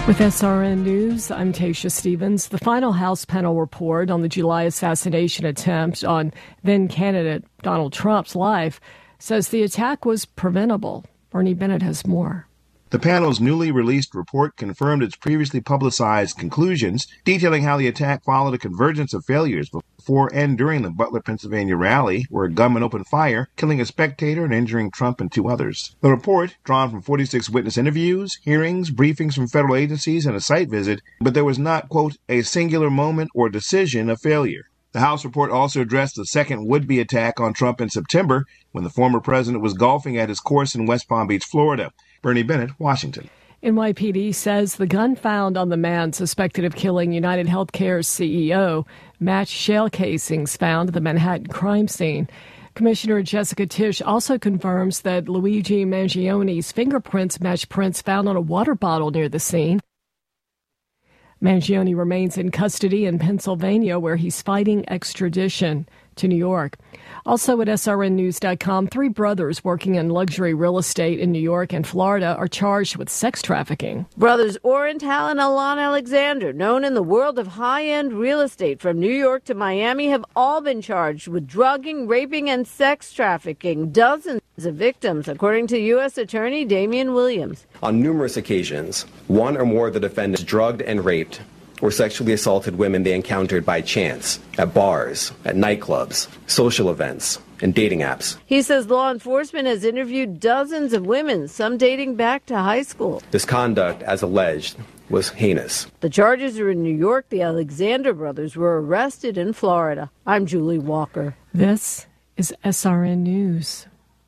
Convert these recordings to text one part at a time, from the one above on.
With SRN News, I'm Tasha Stevens. The final House panel report on the July assassination attempt on then-candidate Donald Trump's life says the attack was preventable. Bernie Bennett has more. The panel's newly released report confirmed its previously publicized conclusions, detailing how the attack followed a convergence of failures before and during the Butler, Pennsylvania rally, where a gunman opened fire, killing a spectator and injuring Trump and 2 others. The report, drawn from 46 witness interviews, hearings, briefings from federal agencies, and a site visit, but there was not, quote, a singular moment or decision of failure. The House report also addressed the second would-be attack on Trump in September, when the former president was golfing at his course in West Palm Beach, Florida. Bernie Bennett, Washington. NYPD says the gun found on the man suspected of killing United Healthcare's CEO matched shell casings found at the Manhattan crime scene. Commissioner Jessica Tisch also confirms that Luigi Mangioni's fingerprints match prints found on a water bottle near the scene. Mangione remains in custody in Pennsylvania, where he's fighting extradition to New York. Also at srnnews.com, 3 brothers working in luxury real estate in New York and Florida are charged with sex trafficking. Brothers Orenthal and Alon Alexander, known in the world of high-end real estate from New York to Miami, have all been charged with drugging, raping, and sex trafficking dozens of victims, according to U.S. Attorney Damian Williams. On numerous occasions, one or more of the defendants drugged and raped or sexually assaulted women they encountered by chance at bars, at nightclubs, social events, and dating apps. He says law enforcement has interviewed dozens of women, some dating back to high school. This conduct, as alleged, was heinous. The charges are in New York. The Alexander brothers were arrested in Florida. I'm Julie Walker. This is SRN News.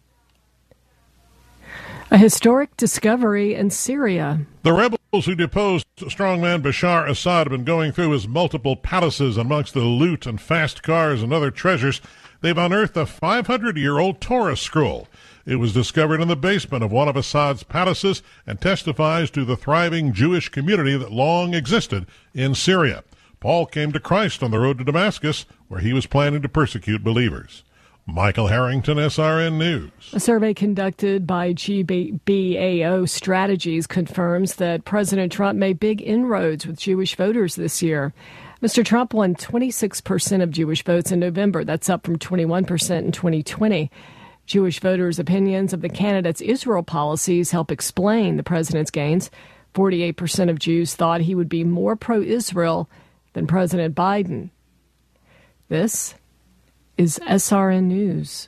A historic discovery in Syria. The rebels who deposed strongman Bashar Assad have been going through his multiple palaces. Amongst the loot and fast cars and other treasures, they've unearthed a 500-year-old Torah scroll. It was discovered in the basement of one of Assad's palaces and testifies to the thriving Jewish community that long existed in Syria. Paul came to Christ on the road to Damascus, where he was planning to persecute believers. Michael Harrington, SRN News. A survey conducted by GBAO Strategies confirms that President Trump made big inroads with Jewish voters this year. Mr. Trump won 26% of Jewish votes in November. That's up from 21% in 2020. Jewish voters' opinions of the candidate's Israel policies help explain the president's gains. 48% of Jews thought he would be more pro-Israel than President Biden. This is SRN News.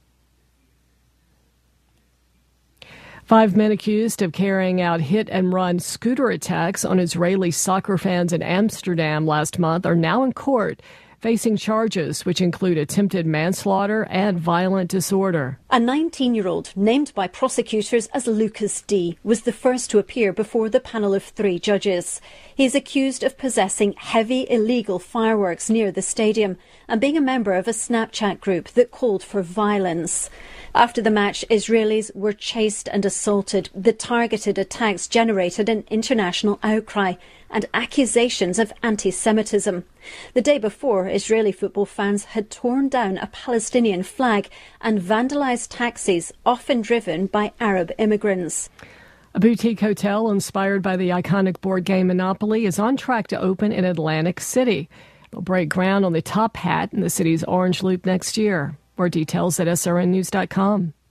5 men accused of carrying out hit-and-run scooter attacks on Israeli soccer fans in Amsterdam last month are now in court, facing charges which include attempted manslaughter and violent disorder. A 19-year-old, named by prosecutors as Lucas D., was the first to appear before the panel of 3 judges. He is accused of possessing heavy illegal fireworks near the stadium and being a member of a Snapchat group that called for violence. After the match, Israelis were chased and assaulted. The targeted attacks generated an international outcry and accusations of anti-Semitism. The day before, Israeli football fans had torn down a Palestinian flag and vandalized taxis, often driven by Arab immigrants. A boutique hotel inspired by the iconic board game Monopoly is on track to open in Atlantic City. It'll break ground on the top hat in the city's Orange Loop next year. More details at srnnews.com.